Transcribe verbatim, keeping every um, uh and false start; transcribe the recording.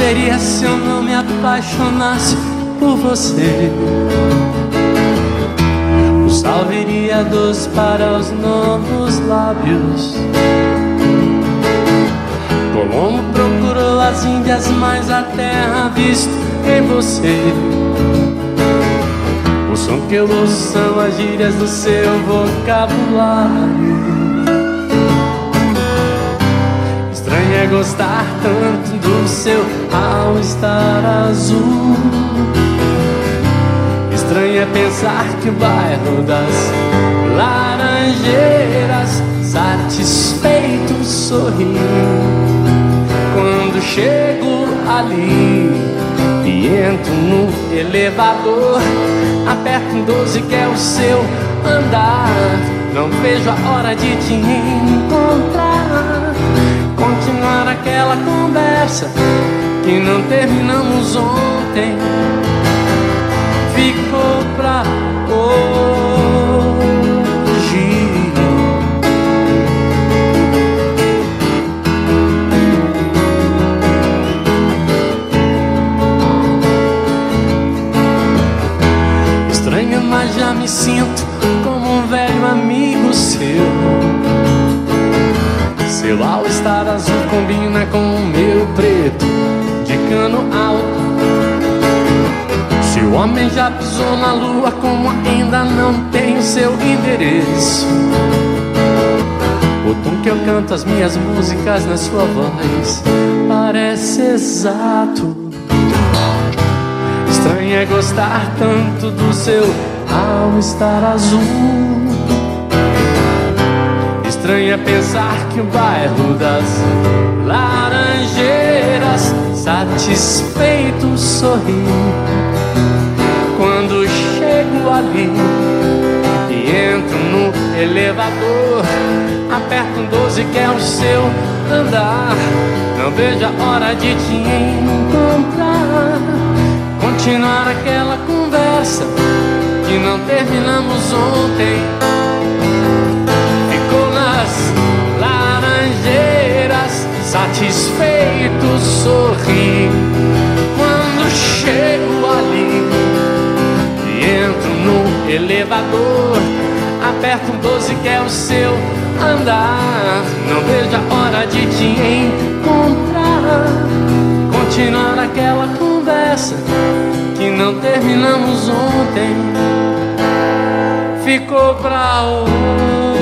seria se eu não me apaixonasse por você? O sal viria doce para os novos lábios. Colombo procurou as Índias, mas a terra visto em você. O som que eu ouço são as gírias do seu vocabulário. Estranho é gostar tanto do seu all-star azul. Estranho é pensar que o bairro das Laranjeiras satisfeito sorri quando chego ali e entro no elevador. Aperto um doze que é o seu andar. Não vejo a hora de te encontrar, continuar aquela conversa que não terminamos ontem. Ficou pra hoje. Estranho, mas já me sinto como um velho amigo seu. Seu all-star azul combina com o meu preto de cano alto. Se o homem já pisou na lua, como ainda não tem seu endereço? O tom que eu canto as minhas músicas na sua voz parece exato. Estranho é gostar tanto do seu all-star azul. Estranho é pensar que o bairro das Laranjeiras satisfeito sorri quando chego ali e entro no elevador. Aperto um doze que é o seu andar. Não vejo a hora de te encontrar, continuar aquela conversa que não terminamos ontem. Ficou nas Laranjeiras satisfeito sorri quando chego ali e entro no elevador. Aperto um doze que é o seu andar. Não vejo a hora de te encontrar, continuar aquela conversa que não terminamos ontem. Ficou pra hoje.